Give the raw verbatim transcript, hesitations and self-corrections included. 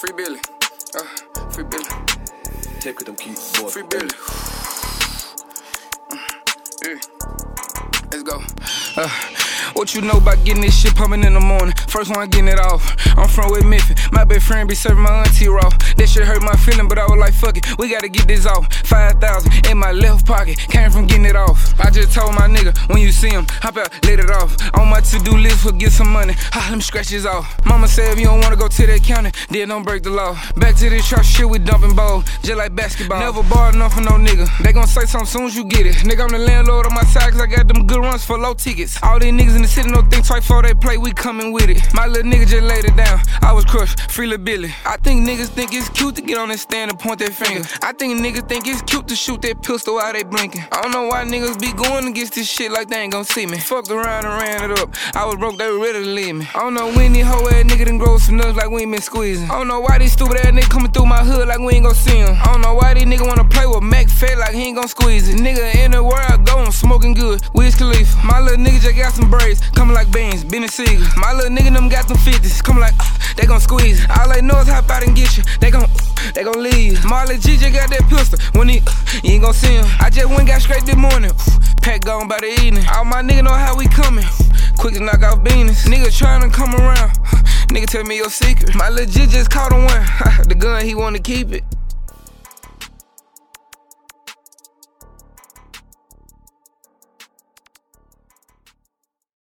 Free Billy. Uh, free Billy. Take with them keys, boy. Free Billy. Yeah. Let's go. Uh, what you know about getting this shit pumping in the morning? First one getting it off. I'm from West Memphis. My best friend be serving my auntie raw. That shit hurt my feeling, but I was like, fuck it, we gotta get this off. Five thousand in my left pocket, came from getting it off. I just told my nigga, when you see him, hop out, let it off. On my to-do list for get some money, ha, let me scratch this off. Mama said if you don't wanna go to that county, then don't break the law. Back to this trap shit, we dumping balls, just like basketball. Never borrowed enough for no nigga. They gon' say something soon as you get it. Nigga, I'm the landlord on my side, cause I got them good runs for low tickets. All these niggas in the city no think twice before they play, we coming with it. My little nigga just laid it down, I was crushed, free Lil Billy. I think niggas think it's cute to get on that stand and point their finger. I think niggas think it's cute to shoot that pistol while they blinking. I don't know why niggas be going against this shit like they ain't gon' see me. Fucked around and ran it up, I was broke, they were ready to leave me. I don't know when these hoe ass niggas done grow some nuts like we ain't been squeezing. I don't know why these stupid ass niggas coming through my hood like we ain't gon' see him. I don't know why these niggas wanna play with Mac Fat like he ain't gon' squeeze it. Nigga, anywhere I go, I'm smoking good, Wiz Khalifa. My little nigga just got some braids, coming like beans, Benny Siegel. My little nigga them got them fifties, coming like, uh, they gon' squeeze it. All they know is hop out and get you, they gon', uh, they gon' leave. Marley G just got that pistol, when he, uh, you ain't gon' see him. I just went got straight this morning, uh, pack gone by the evening. All my niggas know how we coming, uh, quick to knock off beanies. Nigga tryna come around, uh, nigga tell me your secret. My legit just caught on one, the gun he wanna keep it.